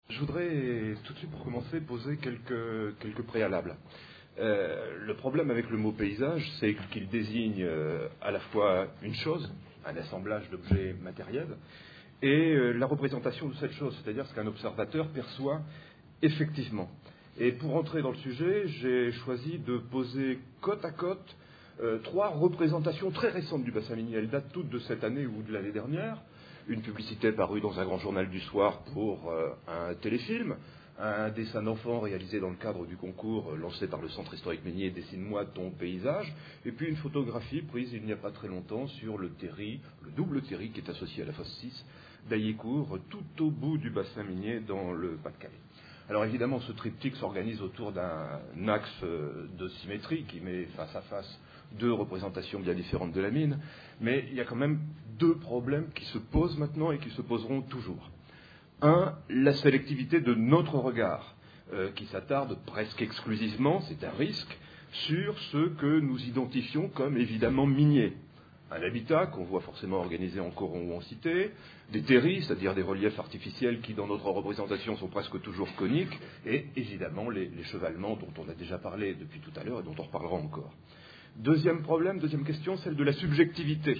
Je voudrais tout de suite, pour commencer, poser quelques préalables. Le problème avec le mot paysage, c'est qu'il désigne à la fois une chose, un assemblage d'objets matériels, et la représentation de cette chose, c'est-à-dire ce qu'un observateur perçoit effectivement. Et pour entrer dans le sujet, j'ai choisi de poser côte à côte trois représentations très récentes du bassin minier. Elles datent toutes de cette année ou de l'année dernière. Une publicité parue dans un grand journal du soir pour un téléfilm, un dessin d'enfant réalisé dans le cadre du concours lancé par le Centre historique minier Dessine-moi ton paysage, et puis une photographie prise il n'y a pas très longtemps sur le terri, le double terri qui est associé à la fosse 6 d'Aillicourt, tout au bout du bassin minier dans le Pas-de-Calais. Alors évidemment, ce triptyque s'organise autour d'un axe de symétrie qui met face à face deux représentations bien différentes de la mine, mais il y a quand même deux problèmes qui se posent maintenant et qui se poseront toujours. Un, la sélectivité de notre regard, qui s'attarde presque exclusivement, c'est un risque, sur ce que nous identifions comme évidemment minier. Un habitat qu'on voit forcément organisé en coron ou en cité, des terris, c'est-à-dire des reliefs artificiels qui dans notre représentation sont presque toujours coniques, et évidemment les chevalements dont on a déjà parlé depuis tout à l'heure et dont on reparlera encore. Deuxième problème, deuxième question, celle de la subjectivité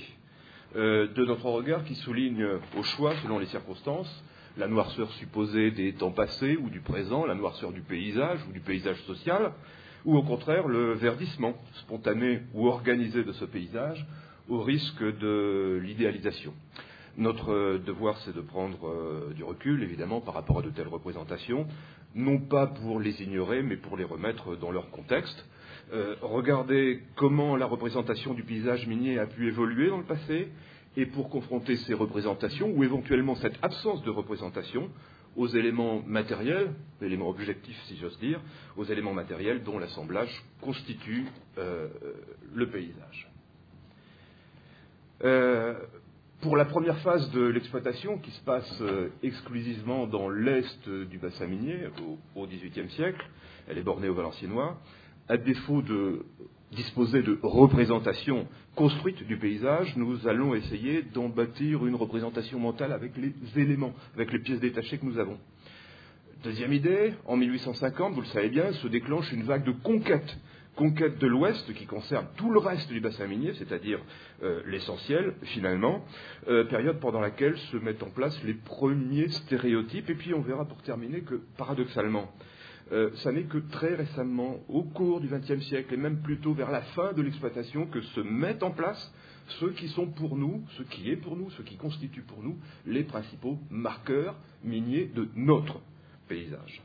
de notre regard qui souligne au choix, selon les circonstances, la noirceur supposée des temps passés ou du présent, la noirceur du paysage ou du paysage social, ou au contraire le verdissement spontané ou organisé de ce paysage au risque de l'idéalisation. Notre devoir, c'est de prendre du recul, évidemment, par rapport à de telles représentations, non pas pour les ignorer, mais pour les remettre dans leur contexte. Regarder comment la représentation du paysage minier a pu évoluer dans le passé, et pour confronter ces représentations, ou éventuellement cette absence de représentation, aux éléments matériels, éléments objectifs si j'ose dire, aux éléments matériels dont l'assemblage constitue le paysage. Pour la première phase de l'exploitation, qui se passe exclusivement dans l'est du bassin minier, au XVIIIe siècle, elle est bornée aux Valenciennois, à défaut de disposer de représentations construites du paysage, nous allons essayer d'en bâtir une représentation mentale avec les éléments, avec les pièces détachées que nous avons. Deuxième idée, en 1850, vous le savez bien, se déclenche une vague de conquête de l'Ouest qui concerne tout le reste du bassin minier, c'est-à-dire l'essentiel finalement, période pendant laquelle se mettent en place les premiers stéréotypes, et puis on verra pour terminer que paradoxalement, ça n'est que très récemment, au cours du XXe siècle, et même plutôt vers la fin de l'exploitation, que se mettent en place ceux qui sont pour nous, ce qui est pour nous, ce qui constitue pour nous les principaux marqueurs miniers de notre paysage.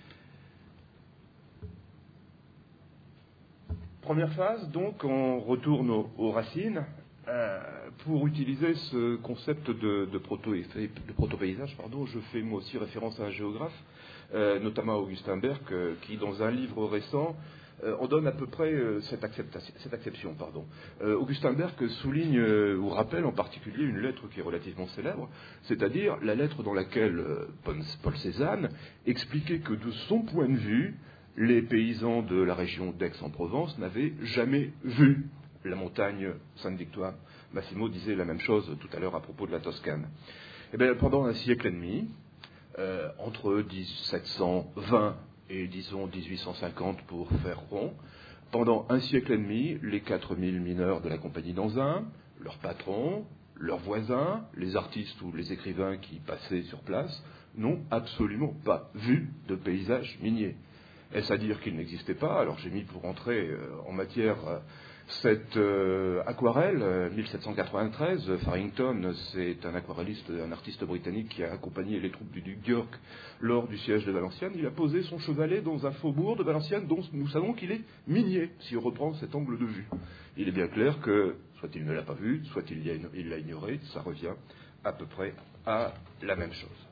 Première phase, donc, on retourne aux racines pour utiliser ce concept de proto-paysage. Je fais moi aussi référence à un géographe, notamment Augustin Berck, qui, dans un livre récent, en donne à peu près cette acception. Augustin Berck souligne ou rappelle en particulier une lettre qui est relativement célèbre, c'est-à-dire la lettre dans laquelle Paul Cézanne expliquait que de son point de vue, les paysans de la région d'Aix-en-Provence n'avaient jamais vu la montagne Sainte-Victoire. Massimo disait la même chose tout à l'heure à propos de la Toscane. Eh bien, pendant un siècle et demi, entre 1720 et disons 1850 pour faire rond, pendant un siècle et demi, les 4000 mineurs de la compagnie d'Anzin, leurs patrons, leurs voisins, les artistes ou les écrivains qui passaient sur place, n'ont absolument pas vu de paysage minier. Est-ce à dire qu'il n'existait pas? Alors j'ai mis pour entrer en matière cette aquarelle, 1793. Farrington, c'est un aquarelliste, un artiste britannique qui a accompagné les troupes du duc d'York lors du siège de Valenciennes. Il a posé son chevalet dans un faubourg de Valenciennes dont nous savons qu'il est minier, si on reprend cet angle de vue. Il est bien clair que, soit il ne l'a pas vu, soit il l'a ignoré, ça revient à peu près à la même chose.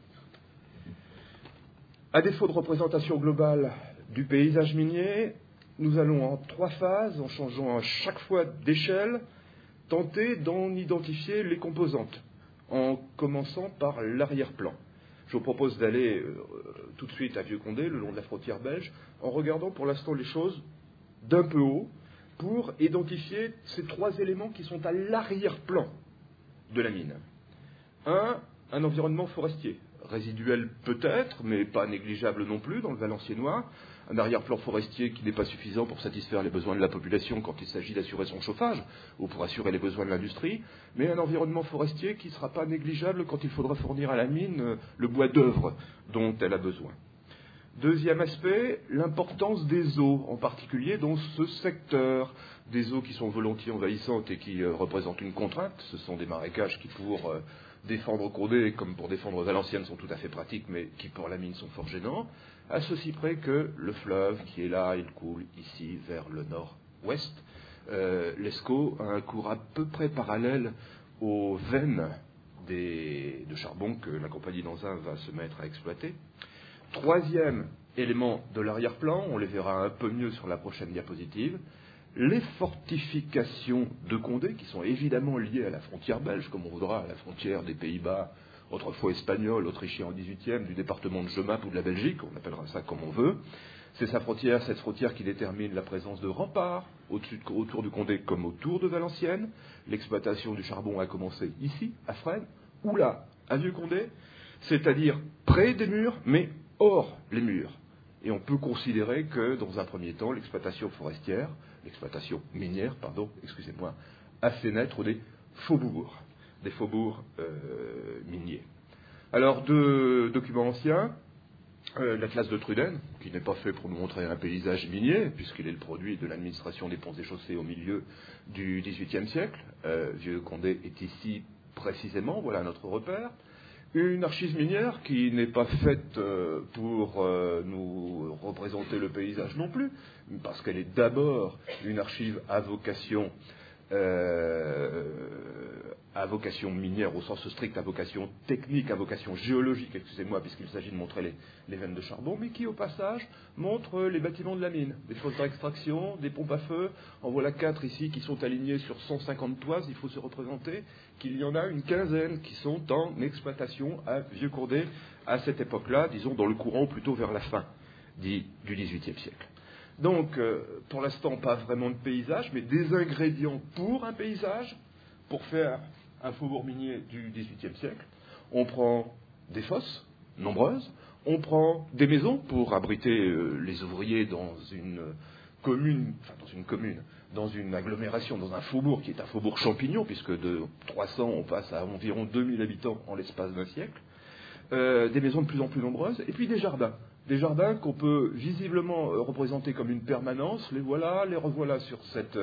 À défaut de représentation globale du paysage minier, nous allons en trois phases, en changeant à chaque fois d'échelle, tenter d'en identifier les composantes, en commençant par l'arrière-plan. Je vous propose d'aller tout de suite à Vieux-Condé, le long de la frontière belge, en regardant pour l'instant les choses d'un peu haut, pour identifier ces trois éléments qui sont à l'arrière-plan de la mine. Un environnement forestier, résiduel peut-être, mais pas négligeable non plus dans le Valenciennois, un arrière-plan forestier qui n'est pas suffisant pour satisfaire les besoins de la population quand il s'agit d'assurer son chauffage ou pour assurer les besoins de l'industrie, mais un environnement forestier qui ne sera pas négligeable quand il faudra fournir à la mine le bois d'œuvre dont elle a besoin. Deuxième aspect, l'importance des eaux, en particulier dans ce secteur. Des eaux qui sont volontiers envahissantes et qui représentent une contrainte. Ce sont des marécages qui, pour défendre Condé, comme pour défendre Valenciennes, sont tout à fait pratiques, mais qui, pour la mine, sont fort gênants. À ceci près que le fleuve, qui est là, il coule ici vers le nord-ouest. L'Escaut a un cours à peu près parallèle aux veines de charbon que la compagnie d'Anzin va se mettre à exploiter. Troisième élément de l'arrière-plan, on les verra un peu mieux sur la prochaine diapositive, les fortifications de Condé, qui sont évidemment liées à la frontière belge, comme on voudra à la frontière des Pays-Bas, autrefois espagnol, autrichien en 18e, du département de Jemappes ou de la Belgique, on appellera ça comme on veut. C'est cette frontière qui détermine la présence de remparts autour du Condé comme autour de Valenciennes. L'exploitation du charbon a commencé ici, à Fresnes, ou là, à Vieux-Condé, c'est-à-dire près des murs, mais hors les murs. Et on peut considérer que, dans un premier temps, l'exploitation minière, a fait naître des faubourgs miniers. Alors, deux documents anciens, l'Atlas de Truden, qui n'est pas fait pour nous montrer un paysage minier, puisqu'il est le produit de l'administration des ponts et chaussées au milieu du XVIIIe siècle. Vieux-Condé est ici précisément, voilà notre repère. Une archive minière qui n'est pas faite pour nous représenter le paysage non plus, parce qu'elle est d'abord une archive à vocation minière au sens strict, à vocation technique, à vocation géologique, excusez-moi, puisqu'il s'agit de montrer les veines de charbon, mais qui au passage montre les bâtiments de la mine, des fosses d'extraction, des pompes à feu. En voilà 4 ici qui sont alignés sur 150 toises. Il faut se représenter qu'il y en a une quinzaine qui sont en exploitation à Vieux-Condé à cette époque-là, disons dans le courant plutôt vers la fin du XVIIIe siècle. Donc, pour l'instant, pas vraiment de paysage, mais des ingrédients pour un paysage, pour faire un faubourg minier du XVIIIe siècle. On prend des fosses nombreuses, on prend des maisons pour abriter les ouvriers dans une agglomération, dans un faubourg qui est un faubourg champignon, puisque de 300 on passe à environ 2000 habitants en l'espace d'un siècle. Des maisons de plus en plus nombreuses, et puis des jardins. Des jardins qu'on peut visiblement représenter comme une permanence. Les revoilà sur cette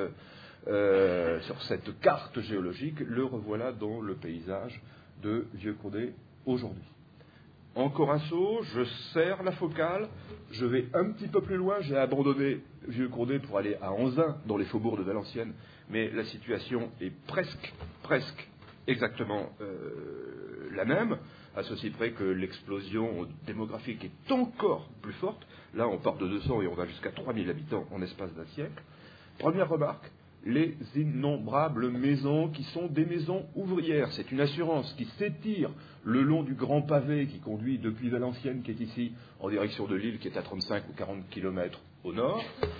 carte géologique, le revoilà dans le paysage de Vieux-Condé aujourd'hui. Encore un saut, je serre la focale, je vais un petit peu plus loin, j'ai abandonné Vieux-Condé pour aller à Anzin, dans les faubourgs de Valenciennes, mais la situation est presque exactement la même, à ceci près que l'explosion démographique est encore plus forte. Là, on part de 200 et on va jusqu'à 3000 habitants en espace d'un siècle. Première remarque, les innombrables maisons qui sont des maisons ouvrières. C'est une assurance qui s'étire le long du grand pavé qui conduit depuis Valenciennes, qui est ici, en direction de Lille, qui est à 35 ou 40 km au nord.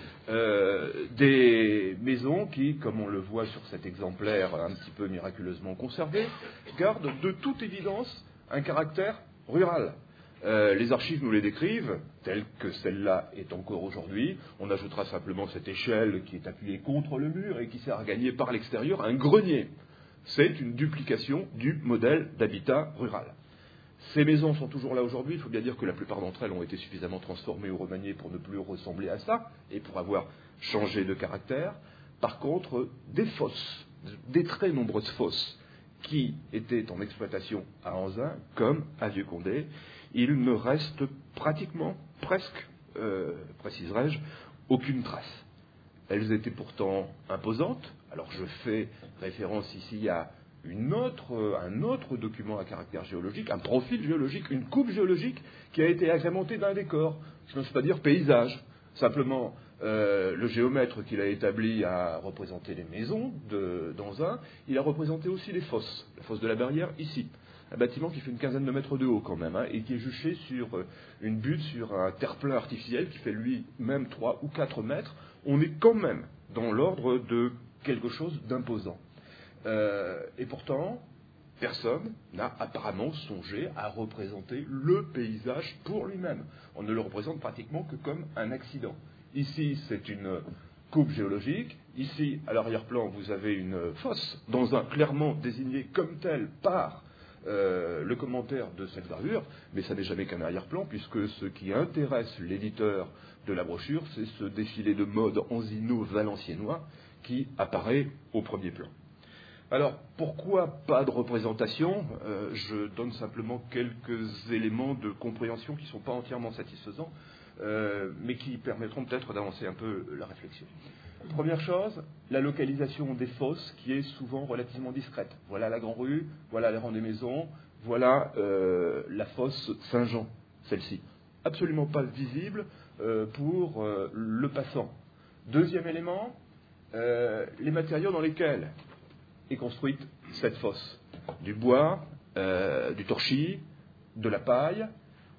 Des maisons qui, comme on le voit sur cet exemplaire un petit peu miraculeusement conservé, gardent de toute évidence un caractère rural. Les archives nous les décrivent, telles que celle-là est encore aujourd'hui. On ajoutera simplement cette échelle qui est appuyée contre le mur et qui sert à gagner par l'extérieur un grenier. C'est une duplication du modèle d'habitat rural. Ces maisons sont toujours là aujourd'hui. Il faut bien dire que la plupart d'entre elles ont été suffisamment transformées ou remaniées pour ne plus ressembler à ça et pour avoir changé de caractère. Par contre, des fosses, des très nombreuses fosses qui étaient en exploitation à Anzin comme à Vieux-Condé, il ne reste presque, préciserai-je, aucune trace. Elles étaient pourtant imposantes. Alors je fais référence ici à un autre document à caractère géologique, un profil géologique, une coupe géologique qui a été agrémentée d'un décor. Je n'ose pas dire paysage. Simplement, le géomètre qui l'a établi a représenté les maisons d'Anzin. Il a représenté aussi les fosses. La fosse de la Barrière, ici. Un bâtiment qui fait une quinzaine de mètres de haut quand même, et qui est juché sur une butte, sur un terre-plein artificiel qui fait lui-même 3 ou 4 mètres. On est quand même dans l'ordre de quelque chose d'imposant. Et pourtant, personne n'a apparemment songé à représenter le paysage pour lui-même. On ne le représente pratiquement que comme un accident. Ici, c'est une coupe géologique. Ici, à l'arrière-plan, vous avez une fosse, clairement désignée comme telle par le commentaire de cette gravure, mais ça n'est jamais qu'un arrière-plan, puisque ce qui intéresse l'éditeur de la brochure, c'est ce défilé de mode anzino-valenciennois qui apparaît au premier plan. Alors, pourquoi pas de représentation ? Je donne simplement quelques éléments de compréhension qui ne sont pas entièrement satisfaisants, mais qui permettront peut-être d'avancer un peu la réflexion. Première chose, la localisation des fosses qui est souvent relativement discrète. Voilà la Grande Rue, voilà les rangs des maisons, voilà la fosse Saint-Jean, celle-ci. Absolument pas visible pour le passant. Deuxième élément, les matériaux dans lesquels est construite cette fosse. Du bois, du torchis, de la paille,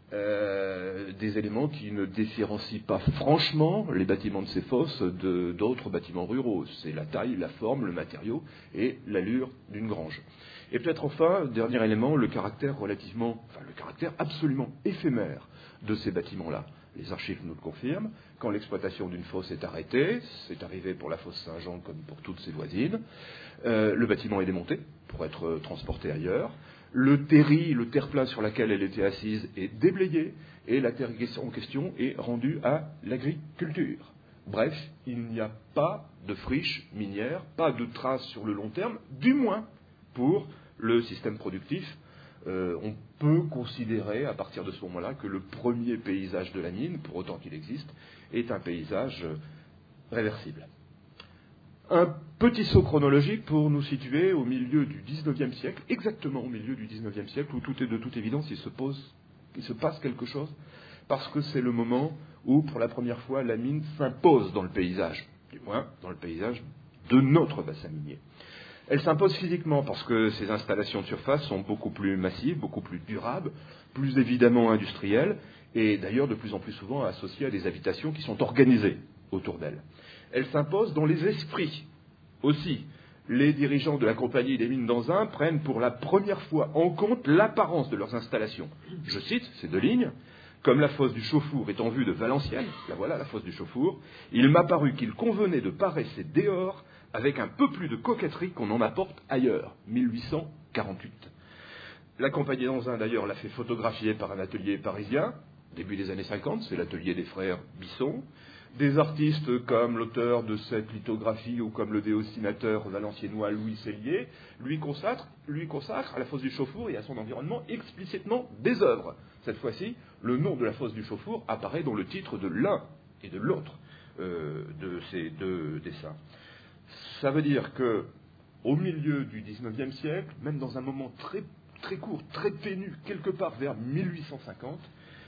des éléments qui ne différencient pas franchement les bâtiments de ces fosses d'autres bâtiments ruraux. C'est la taille, la forme, le matériau et l'allure d'une grange. Et peut-être enfin, dernier élément, le caractère absolument éphémère de ces bâtiments-là. Les archives nous le confirment. Quand l'exploitation d'une fosse est arrêtée, c'est arrivé pour la fosse Saint-Jean comme pour toutes ses voisines, le bâtiment est démonté pour être transporté ailleurs. Le terri, le terre-plein sur lequel elle était assise est déblayé et la terre en question est rendue à l'agriculture. Bref, il n'y a pas de friche minière, pas de traces sur le long terme, du moins pour le système productif. On peut considérer à partir de ce moment-là que le premier paysage de la mine, pour autant qu'il existe, est un paysage réversible. Un petit saut chronologique pour nous situer au milieu du XIXe siècle, exactement au milieu du XIXe siècle, où tout est de toute évidence, il se passe quelque chose, parce que c'est le moment où, pour la première fois, la mine s'impose dans le paysage, du moins dans le paysage de notre bassin minier. Elle s'impose physiquement parce que ces installations de surface sont beaucoup plus massives, beaucoup plus durables, plus évidemment industrielles, et d'ailleurs de plus en plus souvent associées à des habitations qui sont organisées autour d'elles. Elle s'impose dans les esprits aussi. Les dirigeants de la compagnie des mines d'Anzin prennent pour la première fois en compte l'apparence de leurs installations. Je cite ces deux lignes. Comme la fosse du Chauffour est en vue de Valenciennes, la voilà la fosse du Chauffour, il m'a paru qu'il convenait de paresser dehors avec un peu plus de coquetterie qu'on en apporte ailleurs. 1848. La compagnie d'Anzin, d'ailleurs, l'a fait photographier par un atelier parisien, début des années 50, c'est l'atelier des frères Bisson. Des artistes comme l'auteur de cette lithographie ou comme le déossinateur valenciennois Louis Sellier lui consacre à la fosse du Chauffour et à son environnement explicitement des œuvres. Cette fois-ci, le nom de la fosse du Chauffour apparaît dans le titre de l'un et de l'autre de ces deux dessins. Ça veut dire que, au milieu du XIXe siècle, même dans un moment très, très court, très ténu, quelque part vers 1850,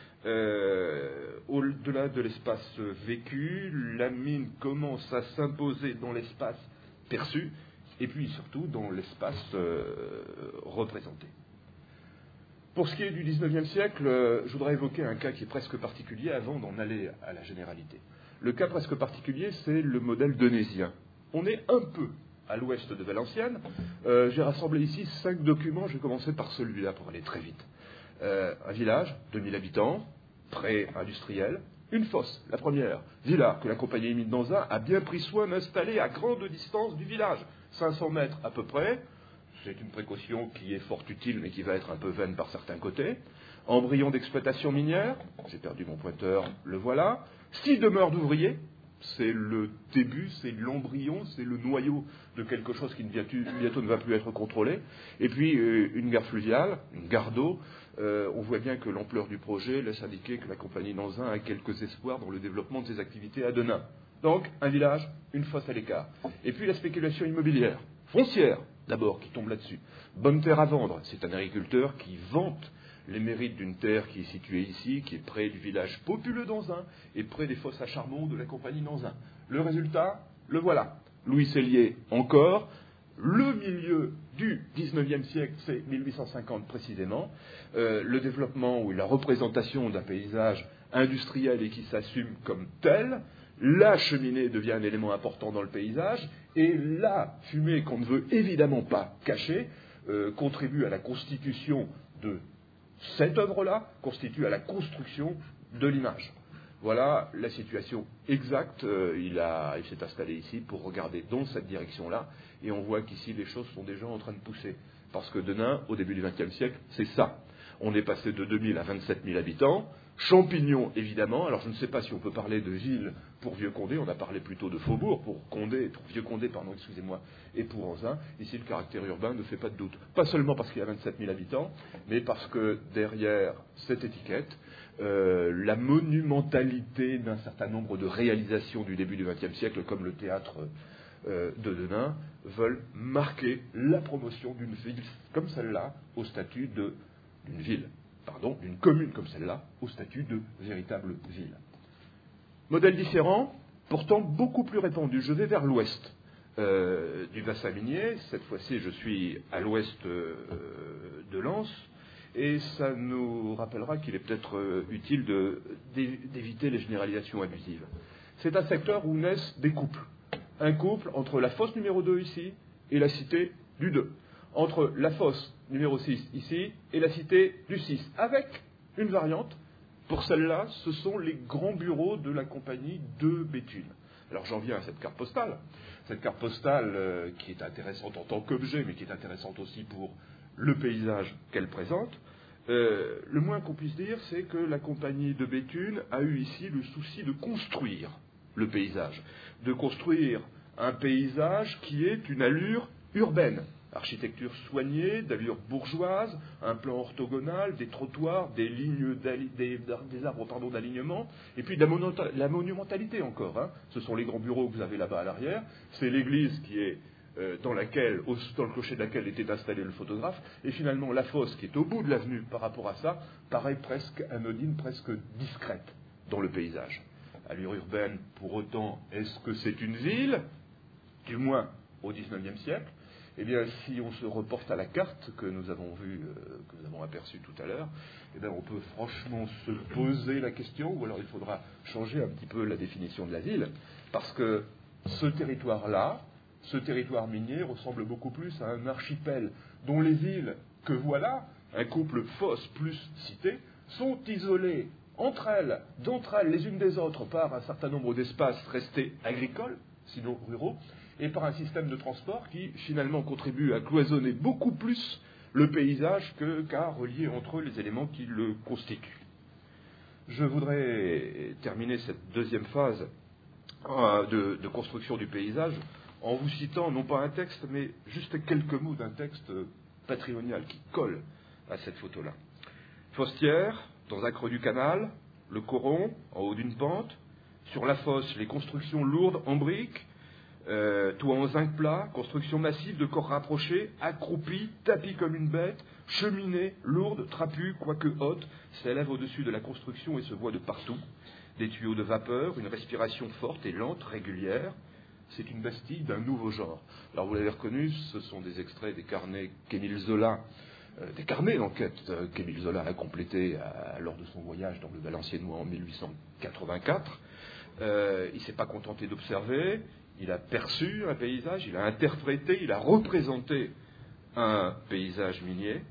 au-delà de l'espace vécu, la mine commence à s'imposer dans l'espace perçu, et puis surtout dans l'espace représenté. Pour ce qui est du XIXe siècle, je voudrais évoquer un cas qui est presque particulier avant d'en aller à la généralité. Le cas presque particulier, c'est le modèle donésien. On est un peu à l'ouest de Valenciennes. J'ai rassemblé ici 5 documents, je vais commencer par celui-là pour aller très vite. Un village, 2000 habitants, pré-industriel, une fosse, la première, villa que la compagnie mine d'Anzin a bien pris soin d'installer à grande distance du village, 500 mètres à peu près. C'est une précaution qui est fort utile mais qui va être un peu vaine par certains côtés. Embryon d'exploitation minière, j'ai perdu mon pointeur, le voilà. 6 demeures d'ouvriers, c'est le début, c'est l'embryon, c'est le noyau de quelque chose qui bientôt ne va plus être contrôlé. Et puis une gare fluviale, une gare d'eau. On voit bien que l'ampleur du projet laisse indiquer que la compagnie d'Anzin a quelques espoirs dans le développement de ses activités à Denain. Donc, un village, une fosse à l'écart. Et puis la spéculation immobilière, foncière d'abord, qui tombe là-dessus. Bonne terre à vendre, c'est un agriculteur qui vante les mérites d'une terre qui est située ici, qui est près du village populeux d'Anzin et près des fosses à charbon de la compagnie d'Anzin. Le résultat, le voilà. Louis Sellier encore. Le milieu du XIXe siècle, c'est 1850 précisément, le développement ou la représentation d'un paysage industriel et qui s'assume comme tel. La cheminée devient un élément important dans le paysage et la fumée qu'on ne veut évidemment pas cacher contribue à la constitution de cette œuvre-là, constitue à la construction de l'image. Voilà la situation exacte. Il s'est installé ici pour regarder dans cette direction-là, et on voit qu'ici les choses sont déjà en train de pousser. Parce que Denain, au début du XXe siècle, c'est ça. On est passé de 2000 à 27 000 habitants. Champignon, évidemment. Alors je ne sais pas si on peut parler de ville pour Vieux-Condé. On a parlé plutôt de faubourg pour Vieux-Condé, pardon, excusez-moi, et pour Anzin. Ici, le caractère urbain ne fait pas de doute. Pas seulement parce qu'il y a 27 000 habitants, mais parce que derrière cette étiquette, la monumentalité d'un certain nombre de réalisations du début du XXe siècle, comme le théâtre de Denain, veulent marquer la promotion d'une ville comme celle-là au statut d'une commune comme celle-là au statut de véritable ville. Modèle différent, pourtant beaucoup plus répandu. Je vais vers l'ouest du bassin minier. Cette fois-ci, je suis à l'ouest de Lens. Et ça nous rappellera qu'il est peut-être utile d'éviter les généralisations abusives. C'est un secteur où naissent des couples. Un couple entre la fosse numéro 2 ici et la cité du 2. Entre la fosse numéro 6 ici et la cité du 6. Avec une variante. Pour celle-là, ce sont les grands bureaux de la compagnie de Béthune. Alors j'en viens à cette carte postale. Cette carte postale qui est intéressante en tant qu'objet, mais qui est intéressante aussi pour le paysage qu'elle présente. Le moins qu'on puisse dire, c'est que la compagnie de Béthune a eu ici le souci de construire le paysage. De construire un paysage qui ait une allure urbaine. Architecture soignée, d'allure bourgeoise, un plan orthogonal, des trottoirs, des lignes des arbres d'alignement, et puis de la monumentalité encore. Hein. Ce sont les grands bureaux que vous avez là-bas à l'arrière. C'est l'église qui est dans le clocher de laquelle était installé le photographe, et finalement la fosse qui est au bout de l'avenue par rapport à ça, paraît presque anodine, presque discrète dans le paysage. Allure urbaine, pour autant, est-ce que c'est une ville? Du moins au XIXe siècle. Eh bien, si on se reporte à la carte que nous avons vue, que nous avons aperçue tout à l'heure, eh bien, on peut franchement se poser la question, ou alors il faudra changer un petit peu la définition de la ville, parce que ce territoire-là, ce territoire minier ressemble beaucoup plus à un archipel dont les îles que voilà, un couple fosse plus cité, sont isolées d'entre elles, les unes des autres, par un certain nombre d'espaces restés agricoles, sinon ruraux, et par un système de transport qui, finalement, contribue à cloisonner beaucoup plus le paysage qu'à relier entre eux les éléments qui le constituent. Je voudrais terminer cette deuxième phase de construction du paysage en vous citant, non pas un texte, mais juste quelques mots d'un texte patrimonial qui colle à cette photo-là. Fostière, dans un creux du canal, le coron, en haut d'une pente, sur la fosse, les constructions lourdes en briques, toit en zinc plat, construction massive de corps rapprochés, accroupis, tapis comme une bête, cheminée, lourde, trapue, quoique haute, s'élève au-dessus de la construction et se voit de partout. Des tuyaux de vapeur, une respiration forte et lente, régulière. C'est une Bastille d'un nouveau genre. Alors vous l'avez reconnu, ce sont des extraits des carnets qu'Émile Zola, des carnets d'enquête qu'Émile Zola a complétés lors de son voyage dans le Valenciennois en 1884. Il ne s'est pas contenté d'observer. Il a perçu un paysage, il a interprété, il a représenté un paysage minier.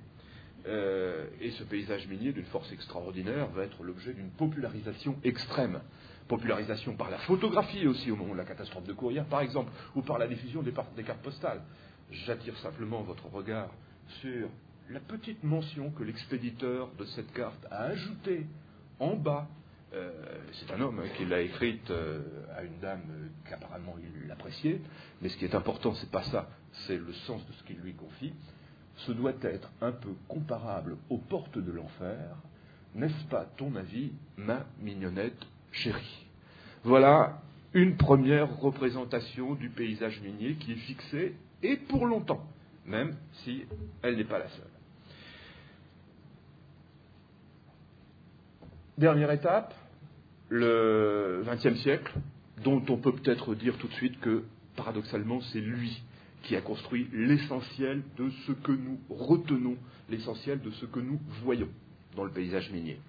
Et ce paysage minier, d'une force extraordinaire, va être l'objet d'une popularisation extrême. Popularisation par la photographie aussi, au moment de la catastrophe de Courrières, par exemple, ou par la diffusion des cartes postales. J'attire simplement votre regard sur la petite mention que l'expéditeur de cette carte a ajoutée en bas. C'est un homme qui l'a écrite à une dame qu'apparemment il l'appréciait, mais ce qui est important, c'est pas ça, c'est le sens de ce qu'il lui confie. Ce doit être un peu comparable aux portes de l'enfer, n'est-ce pas ton avis, ma mignonnette chérie? Voilà une première représentation du paysage minier qui est fixée, et pour longtemps, même si elle n'est pas la seule. Dernière étape, le XXe siècle, dont on peut peut-être dire tout de suite que, paradoxalement, c'est lui qui a construit l'essentiel de ce que nous retenons, l'essentiel de ce que nous voyons dans le paysage minier.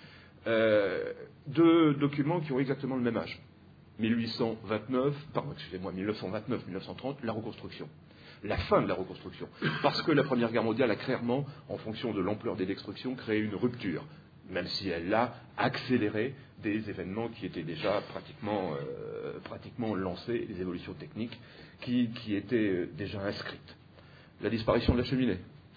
Deux documents qui ont exactement le même âge. 1929, 1930, la reconstruction. la fin de la reconstruction. Parce que la Première Guerre mondiale a clairement, en fonction de l'ampleur des destructions, créé une rupture, même si elle a accéléré des événements qui étaient déjà pratiquement lancés, des évolutions techniques qui étaient déjà inscrites. La disparition de la cheminée,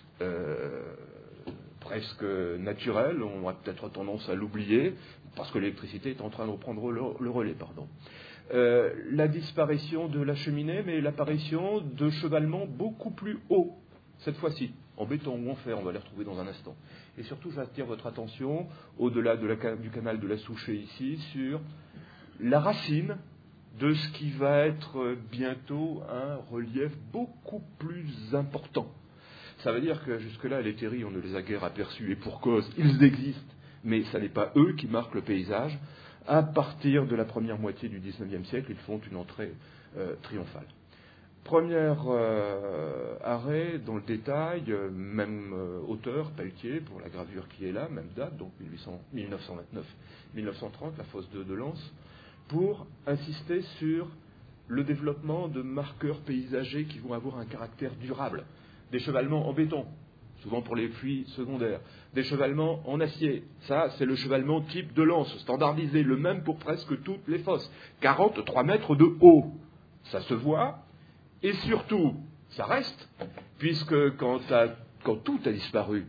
presque naturelle, on a peut-être tendance à l'oublier, parce que l'électricité est en train de reprendre le relais. La disparition de la cheminée, mais l'apparition de chevalements beaucoup plus hauts, cette fois-ci, en béton ou en fer, on va les retrouver dans un instant. Et surtout, j'attire votre attention, au-delà du canal de la Souchet ici, sur la racine de ce qui va être bientôt un relief beaucoup plus important. Ça veut dire que jusque-là, les terris, on ne les a guère aperçus, et pour cause, ils existent, mais ce n'est pas eux qui marquent le paysage. À partir de la première moitié du XIXe siècle, ils font une entrée triomphale. Premier arrêt dans le détail, même auteur, Pelletier, pour la gravure qui est là, même date, donc 1929-1930, la fosse de Lens, pour insister sur le développement de marqueurs paysagers qui vont avoir un caractère durable. Des chevalements en béton, souvent pour les puits secondaires. Des chevalements en acier, ça c'est le chevalement type de Lens, standardisé, le même pour presque toutes les fosses. 43 mètres de haut, ça se voit, et surtout, ça reste, puisque quand tout a disparu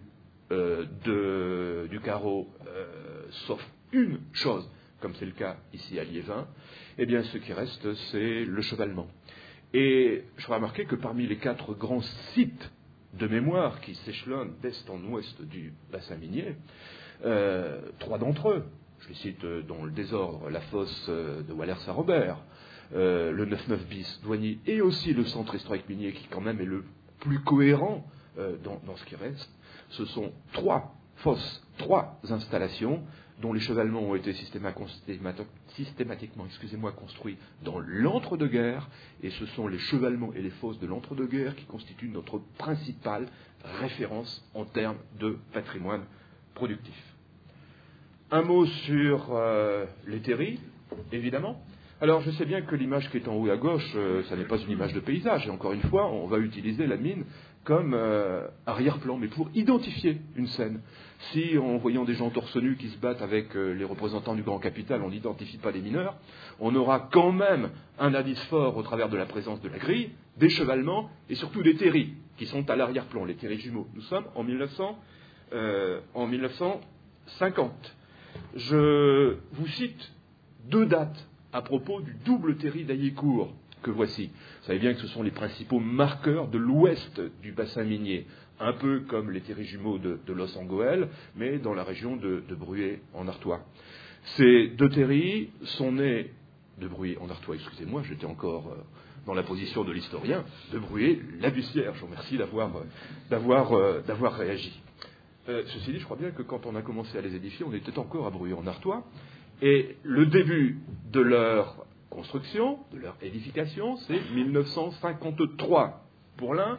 du carreau, sauf une chose, comme c'est le cas ici à Liévin, eh bien ce qui reste c'est le chevalement. Et je ferai remarquer que parmi les 4 grands sites de mémoire qui s'échelonnent d'est en ouest du bassin minier, 3 d'entre eux, je les cite dans le désordre, la fosse de Wallers-Saint-Robert, le 9-9 bis Douagny, et aussi le centre historique minier qui quand même est le plus cohérent dans ce qui reste, ce sont 3 fosses, 3 installations dont les chevalements ont été systématiquement construits dans l'entre-deux-guerres, et ce sont les chevalements et les fosses de l'entre-deux-guerres qui constituent notre principale référence en termes de patrimoine productif. Un mot sur les terris, évidemment. Alors je sais bien que l'image qui est en haut à gauche, ça n'est pas une image de paysage, et encore une fois, on va utiliser la mine comme arrière-plan, mais pour identifier une scène. Si, en voyant des gens torse nus qui se battent avec les représentants du grand capital, on n'identifie pas les mineurs, on aura quand même un indice fort au travers de la présence de la grille, des chevalements et surtout des terris, qui sont à l'arrière-plan, les terris jumeaux. Nous sommes en 1950. Je vous cite 2 dates à propos du double terri d'Haillicourt que voici. Vous savez bien que ce sont les principaux marqueurs de l'ouest du bassin minier, un peu comme les terris jumeaux de Los-en-Gohelle, mais dans la région de Bruay en Artois. Ces 2 terris sont nés de Bruay en Artois, excusez-moi, j'étais encore dans la position de l'historien, de Bruay-Labussière. Je vous remercie d'avoir réagi. Ceci dit, je crois bien que quand on a commencé à les édifier, on était encore à Bruay en Artois, et le début de leur construction, de leur édification, c'est 1953 pour l'un,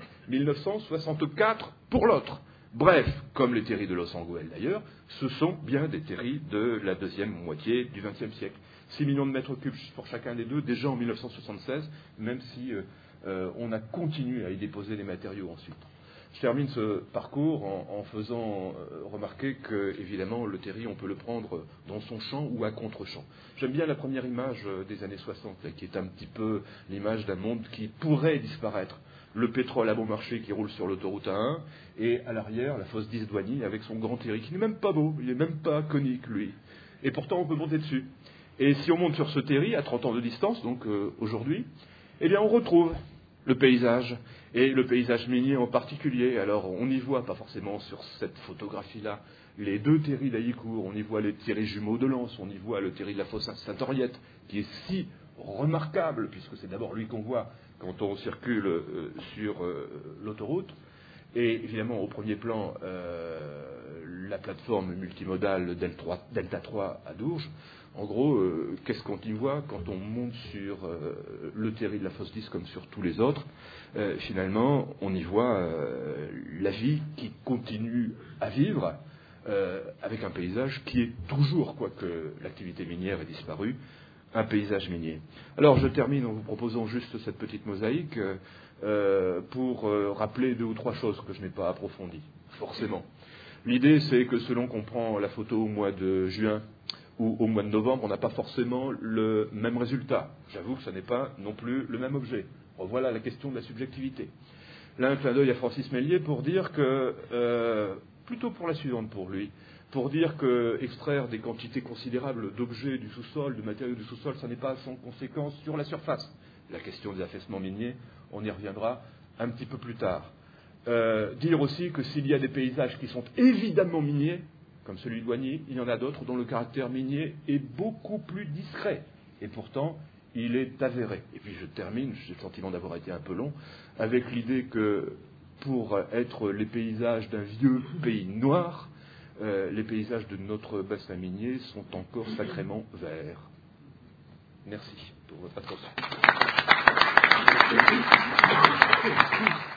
1964 pour l'autre. Bref, comme les terris de Los-en-Gohelle d'ailleurs, ce sont bien des terris de la deuxième moitié du XXe siècle. 6 millions de mètres cubes pour chacun des deux, déjà en 1976, même si on a continué à y déposer des matériaux ensuite. Je termine ce parcours en faisant remarquer que, évidemment, le terri, on peut le prendre dans son champ ou à contre-champ. J'aime bien la première image des années 60, qui est un petit peu l'image d'un monde qui pourrait disparaître. Le pétrole à bon marché qui roule sur l'autoroute A1, et à l'arrière, la fosse 10 Douagny avec son grand terri, qui n'est même pas beau, il n'est même pas conique, lui. Et pourtant, on peut monter dessus. Et si on monte sur ce terri, à 30 ans de distance, donc aujourd'hui, eh bien, on retrouve le paysage, et le paysage minier en particulier. Alors, on y voit, pas forcément sur cette photographie-là, les 2 terris d'Haillicourt, on y voit les terris jumeaux de Lens, on y voit le terri de la fosse Sainte-Henriette, qui est si remarquable, puisque c'est d'abord lui qu'on voit quand on circule sur l'autoroute. Et évidemment, au premier plan, la plateforme multimodale Delta 3 à Dourges. En gros, qu'est-ce qu'on y voit quand on monte sur le terri de la fosse 10 comme sur tous les autres? Finalement, on y voit la vie qui continue à vivre avec un paysage qui est toujours, quoique l'activité minière ait disparu, un paysage minier. Alors, je termine en vous proposant juste cette petite mosaïque. pour rappeler 2 ou 3 choses que je n'ai pas approfondies, forcément. L'idée, c'est que selon qu'on prend la photo au mois de juin ou au mois de novembre, on n'a pas forcément le même résultat. J'avoue que ce n'est pas non plus le même objet. Revoilà la question de la subjectivité. Là, un clin d'œil à Francis Méliès pour dire que, plutôt pour la suivante pour lui, pour dire que extraire des quantités considérables d'objets du sous-sol, de matériaux du sous-sol, ça n'est pas sans conséquence sur la surface. La question des affaissements miniers, on y reviendra un petit peu plus tard. Dire aussi que s'il y a des paysages qui sont évidemment miniers, comme celui de Oigny, il y en a d'autres dont le caractère minier est beaucoup plus discret. Et pourtant, il est avéré. Et puis je termine, j'ai le sentiment d'avoir été un peu long, avec l'idée que pour être les paysages d'un vieux pays noir, les paysages de notre bassin minier sont encore sacrément verts. Merci pour votre attention.